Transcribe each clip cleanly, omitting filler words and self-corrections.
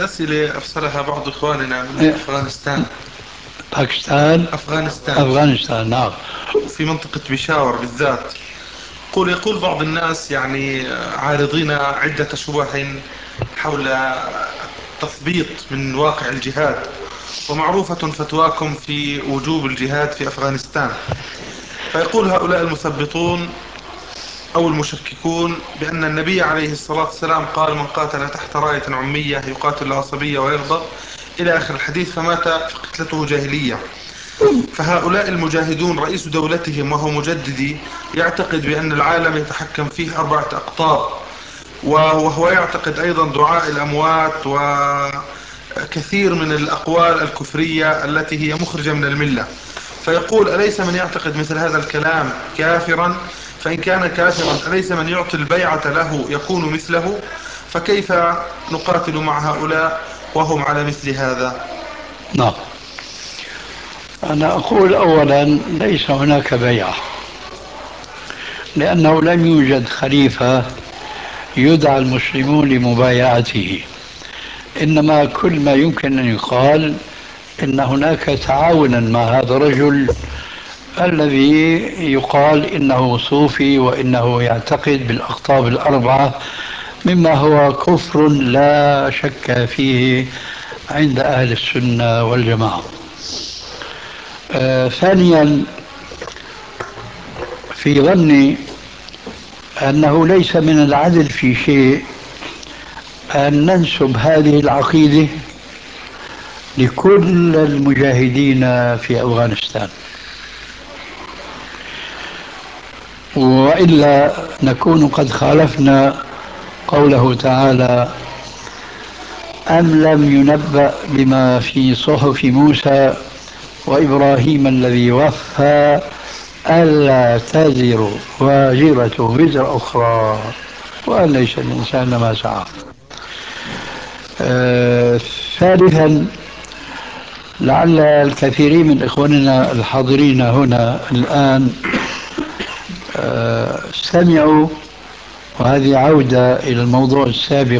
أسئلة أرسلها بعض إخواننا من إيه، أفغانستان. باكستان. أفغانستان أفغانستان، نعم. وفي منطقة بيشاور بالذات. يقول بعض الناس يعني عارضين عدة شبه حول التثبيط من واقع الجهاد، ومعروفة فتواكم في وجوب الجهاد في أفغانستان. فيقول هؤلاء المثبطون أو المشككون بأن النبي عليه الصلاة والسلام قال: من قاتل تحت راية عمية يقاتل العصبية ويرضى، إلى آخر الحديث، فمات فقتلته جاهلية. فهؤلاء المجاهدون رئيس دولتهم وهو مجددي يعتقد بأن العالم يتحكم فيه 4 أقطاب، وهو يعتقد أيضا دعاء الأموات وكثير من الأقوال الكفرية التي هي مخرجة من الملة. فيقول: أليس من يعتقد مثل هذا الكلام كافرا؟ فإن كان كافرا أليس من يعطي البيعة له يكون مثله؟ فكيف نقاتل مع هؤلاء وهم على مثل هذا؟ نعم. أنا أقول أولا ليس هناك بيعة، لأنه لم يوجد خليفة يدعى المسلمون لمبايعته. إنما كل ما يمكن أن يقال إن هناك تعاونا مع هذا الرجل الذي يقال إنه صوفي وإنه يعتقد بالأقطاب الأربعة، مما هو كفر لا شك فيه عند أهل السنة والجماعة. ثانيا، في ظني أنه ليس من العدل في شيء أن ننسب هذه العقيدة لكل المجاهدين في أفغانستان، وإلا نكون قد خالفنا قوله تعالى: أم لم ينبأ بما في صحف موسى وإبراهيم الذي وفى ألا تزر وازرة وزر أخرى وأن ليس الإنسان ما سعى. آه ثالثا، لعل الكثيرين من إخواننا الحاضرين هنا الآن سمعوا، وهذه عودة إلى الموضوع السابق،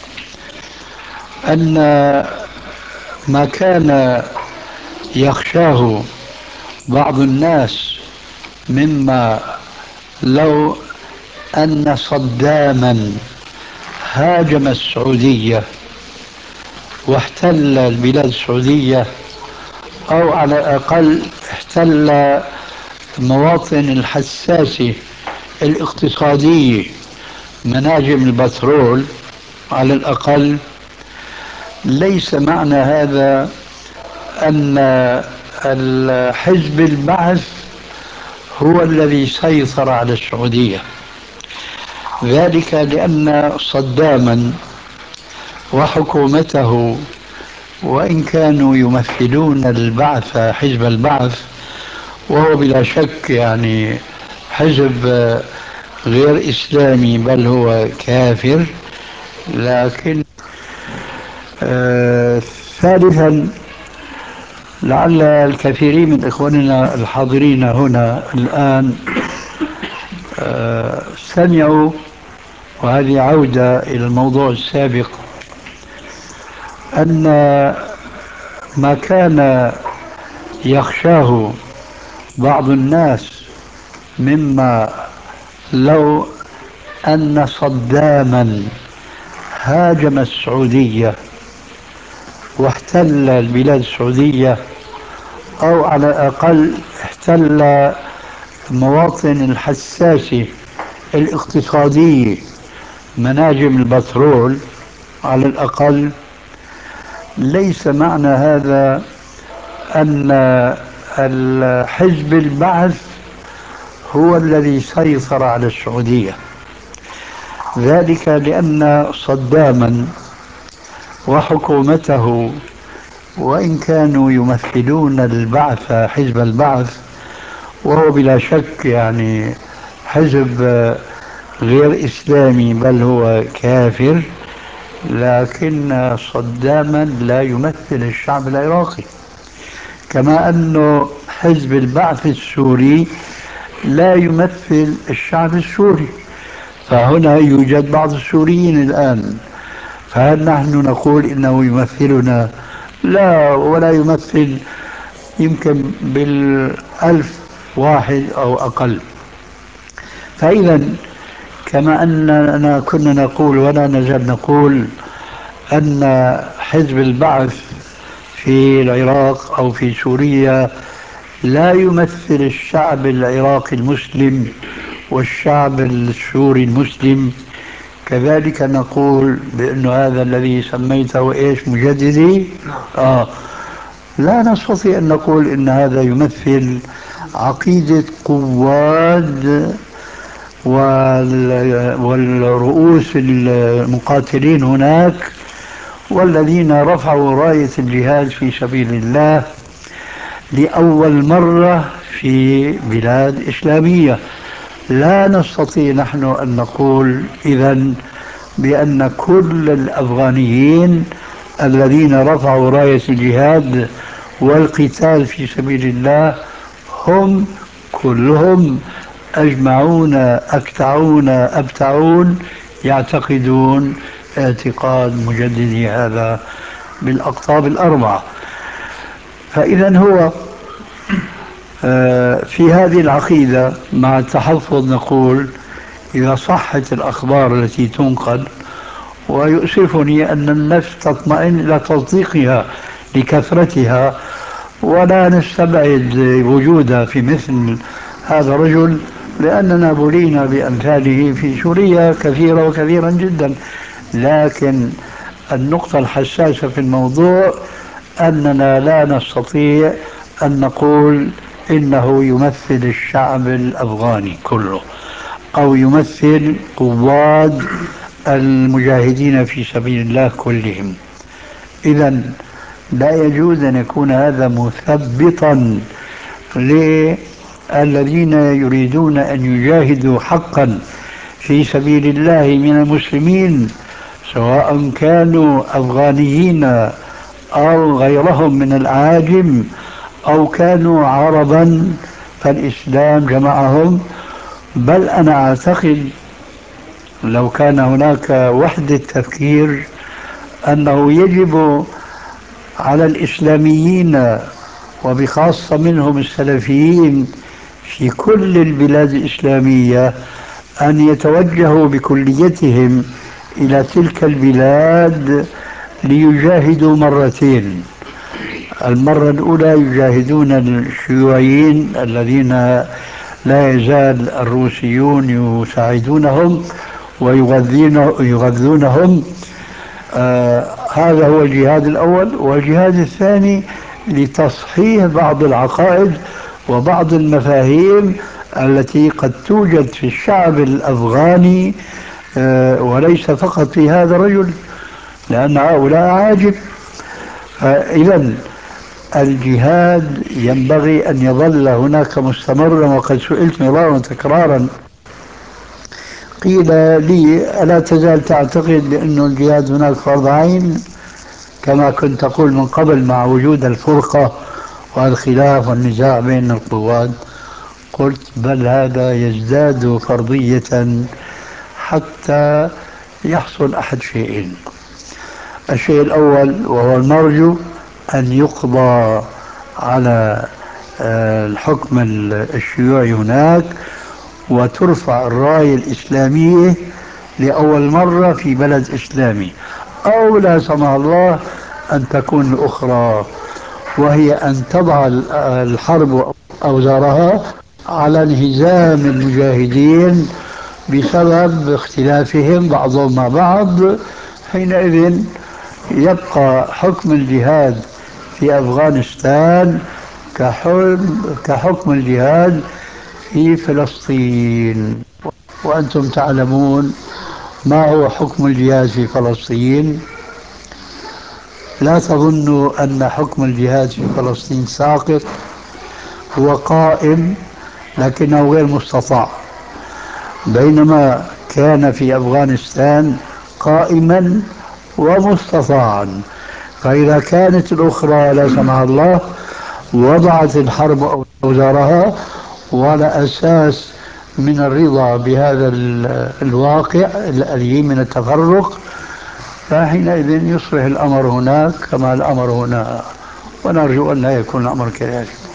أن ما كان يخشاه بعض الناس مما لو أن صداما هاجم السعودية واحتل البلاد السعودية، أو على الأقل احتل المواطن الحساسة الاقتصادية، مناجم البترول على الأقل، ليس معنى هذا أن الحزب البعث هو الذي سيطر على السعودية. ذلك لأن صداما وحكومته، وإن كانوا يمثلون البعث، حزب البعث، وهو بلا شك يعني حزب غير إسلامي بل هو كافر، لكن آه ثالثا، لعل الكثيرين من إخواننا الحاضرين هنا الآن سمعوا، وهذه عودة إلى الموضوع السابق، أن ما كان يخشاه بعض الناس مما لو أن صداما هاجم السعودية واحتل البلاد السعودية، أو على الأقل احتل المواطن الحساسة الاقتصادية، مناجم البترول على الأقل، ليس معنى هذا أن الحزب البعث هو الذي سيطر على السعودية. ذلك لأن صداما وحكومته، وإن كانوا يمثلون البعث، حزب البعث، وهو بلا شك يعني حزب غير إسلامي بل هو كافر، لكن صداما لا يمثل الشعب العراقي، كما أن حزب البعث السوري لا يمثل الشعب السوري. فهنا يوجد بعض السوريين الآن فهل نحن نقول إنه يمثلنا؟ لا، ولا يمثل، يمكن بالألف واحد أو أقل. فإذا كما أننا كنا نقول ولا نزال نقول أن حزب البعث في العراق أو في سوريا لا يمثل الشعب العراقي المسلم والشعب السوري المسلم، كذلك نقول بأن هذا الذي سميته إيش مجددي لا نستطيع أن نقول إن هذا يمثل عقيدة قواد والرؤوس المقاتلين هناك والذين رفعوا راية الجهاد في سبيل الله لأول مرة في بلاد إسلامية. لا نستطيع نحن أن نقول إذن بأن كل الأفغانيين الذين رفعوا راية الجهاد والقتال في سبيل الله هم كلهم أجمعون أكتعون أبتعون يعتقدون اعتقاد مجددي هذا بالأقطاب الأربعة. فإذا هو في هذه العقيدة مع التحفظ نقول إذا صحت الأخبار التي تنقل، ويؤسفني أن النفس تطمئن إلى تصديقها لكثرتها، ولا نستبعد وجوده في مثل هذا الرجل لأننا بلينا بأمثاله في سوريا كثيرة وكثيرا جدا. لكن النقطة الحساسة في الموضوع أننا لا نستطيع أن نقول إنه يمثل الشعب الأفغاني كله أو يمثل قواد المجاهدين في سبيل الله كلهم. إذا لا يجوز أن يكون هذا مثبطا للذين يريدون أن يجاهدوا حقا في سبيل الله من المسلمين، سواء كانوا أفغانيين أو غيرهم من الأعاجم أو كانوا عربا، فالإسلام جمعهم. بل أنا أعتقد لو كان هناك وحدة تفكير أنه يجب على الإسلاميين وبخاصة منهم السلفيين في كل البلاد الإسلامية أن يتوجهوا بكليتهم إلى تلك البلاد ليجاهدوا مرتين. المرة الأولى يجاهدون الشيوعيين الذين لا يزال الروسيون يساعدونهم ويغذونهم. هذا هو الجهاد الأول. والجهاد الثاني لتصحيح بعض العقائد وبعض المفاهيم التي قد توجد في الشعب الأفغاني، وليس فقط في هذا الرجل، لأن هؤلاء عاجب. إذا الجهاد ينبغي أن يظل هناك مستمرا. وقد سئلت مرارا وتكرارا، قيل لي ألا تزال تعتقد بأن الجهاد هناك فرض عين كما كنت تقول من قبل مع وجود الفرقة والخلاف والنزاع بين القوات؟ قلت بل هذا يزداد فرضية حتى يحصل أحد شيئين. الشيء الأول وهو المرجو أن يقضى على الحكم الشيوعي هناك وترفع الراية الإسلامية لأول مرة في بلد إسلامي، أو لا سمح الله أن تكون الأخرى، وهي أن تضع الحرب أوزارها على انهزام المجاهدين بسبب اختلافهم بعضهم مع بعض. حينئذ يبقى حكم الجهاد في أفغانستان كحكم الجهاد في فلسطين. وأنتم تعلمون ما هو حكم الجهاد في فلسطين. لا تظنوا أن حكم الجهاد في فلسطين ساقط، هو قائم لكنه غير مستطاع، بينما كان في أفغانستان قائما ومستطاعا. فإذا كانت الأخرى لا سمح الله وضعت الحرب أوزارها وعلى أساس من الرضا بهذا الواقع الأليم من التفرق، فحينئذ يصبح الأمر هناك كما الأمر هنا، ونرجو أن لا يكون الأمر كذلك.